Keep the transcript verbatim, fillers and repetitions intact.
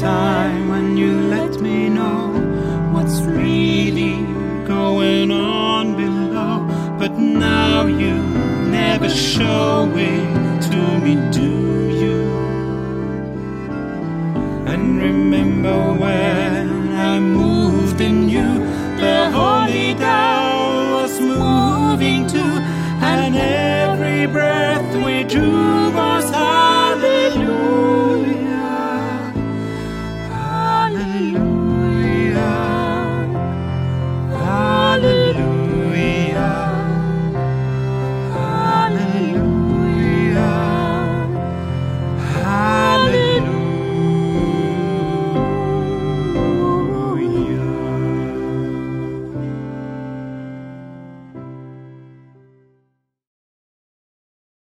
time when you let me know what's really going on below. But now you never show it to me, do you? And remember when I moved in you, the holy dove was moving too, and every breath we drew